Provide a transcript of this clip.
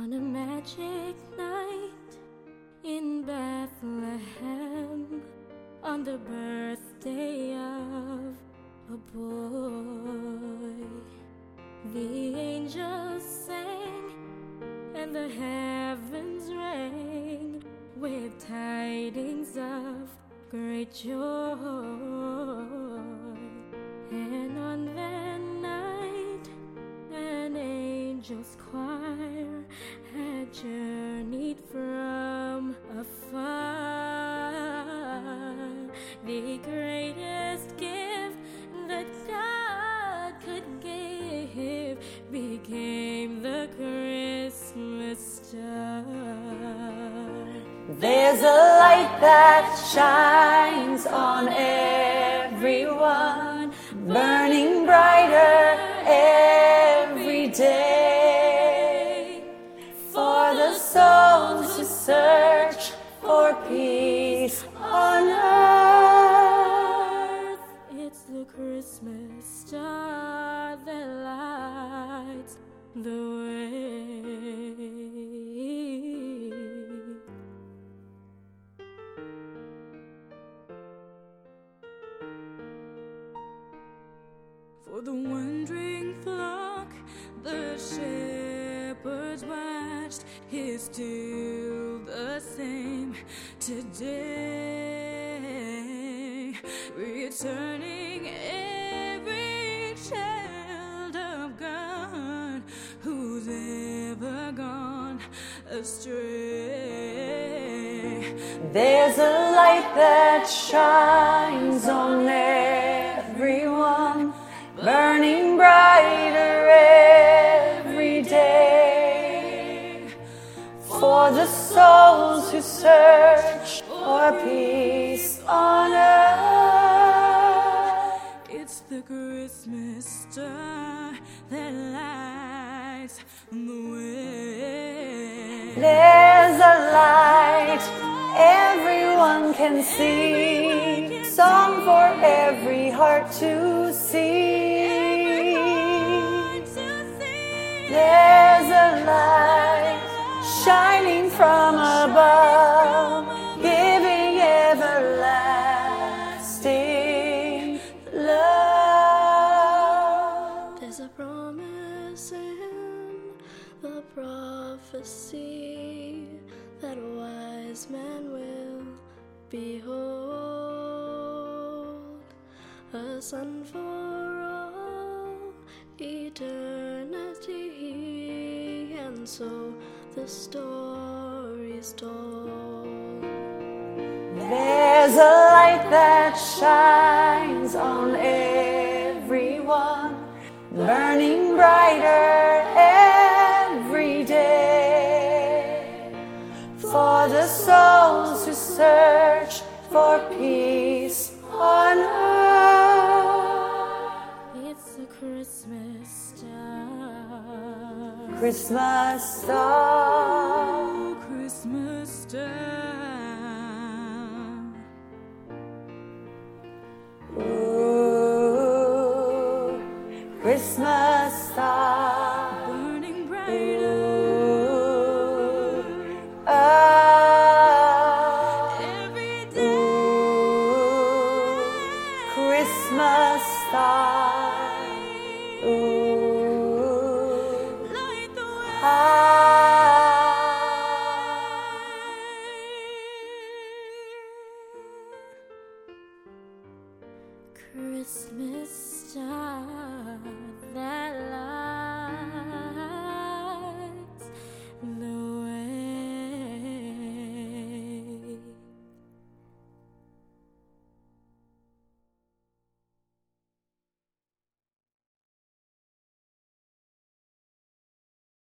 On a magic night in Bethlehem, on the birthday of a boy, the angels sang and the heavens rang with tidings of great joy. And on that night an angel's choir had journeyed from afar. The greatest gift that God could give became the Christmas star. There's a light that shines on everyone, burning brighter every day, for the souls who search for peace on earth. It's the Christmas star that lights the way. For the wandering flock, the shepherds watched, is still the same today, returning every child of God who's ever gone astray. There's a light that shines on everyone, burning brighter every day, for the souls who search for peace on earth. It's the Christmas star that lights the way. There's a light everyone can see, song for every heart to sing. There's a light shining from above, giving everlasting love. There's a promise in the prophecy that wise men will behold, a son for all eternity, and so the story's told. There's a light that shines on everyone, burning brighter every day, for the souls who search for peace on earth. It's the Christmas star. Christmas star, Christmas star. ooh, Christmas star, Burning brighter ooh, ah, every day. ooh, Christmas star, ooh, Light the way. ah. Christmas star that lights